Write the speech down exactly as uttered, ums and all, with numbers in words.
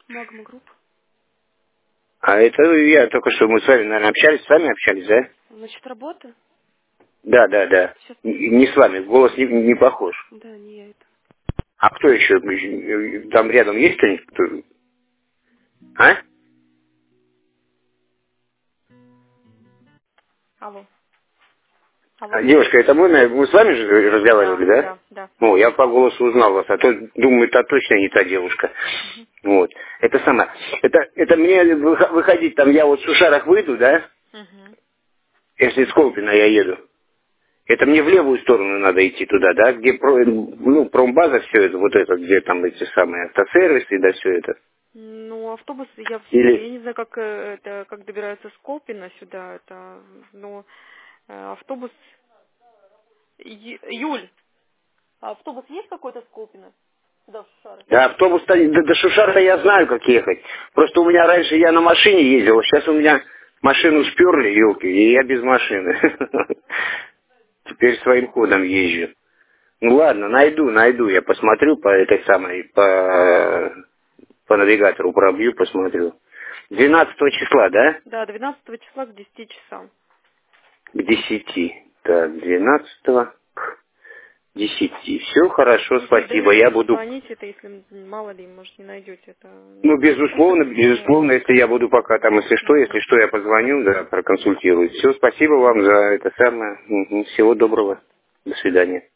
Магма Групп. А это я только что, мы с вами, наверное, общались, с вами общались, да? Значит, работа? Да, да, да. Сейчас. Не не с вами, голос не, не похож. Да, не я это. А кто еще? Там рядом есть кто-нибудь? Кто? А? Алло. А, Алло. девушка, это мы, на- мы с вами же Да, разговаривали, да? да, да. Ну, я по голосу узнал вас, а то думаю, это точно не та девушка. Угу. Вот. Это самое. Это, это мне выха- выходить, там я вот в Шушарах выйду, да? Угу. Если из Колпина я еду. Это мне в левую сторону надо идти туда, да? Где про- ну, промбаза, все это, вот это, где там эти самые автосервисы, да, все это. Ну, автобус, я, я Или... не знаю, как э, это, как добираются с Колпина сюда, это, но э, автобус... Ю- Юль, а автобус есть какой-то с Колпина? Сюда, в Шушары? Да, автобус до, до Шушара я знаю, как ехать. Просто у меня раньше я на машине ездил, сейчас у меня машину сперли, елки, и я без машины. Теперь своим ходом езжу. Ну ладно, найду, найду, я посмотрю по этой самой, по, по навигатору пробью, посмотрю. Двенадцатого числа, да? Да, двенадцатого числа к десяти часам. К десяти. Так, двенадцатого к десяти. Все хорошо, Если спасибо. Я вдруг буду, звоните, это если мало ли, может, не найдете это. ну, Ну, безусловно, безусловно, если я буду пока там, если что, если Угу. что, я позвоню, да, проконсультируюсь. Все, спасибо вам Угу. за это самое. Мгм. Всего доброго. До свидания.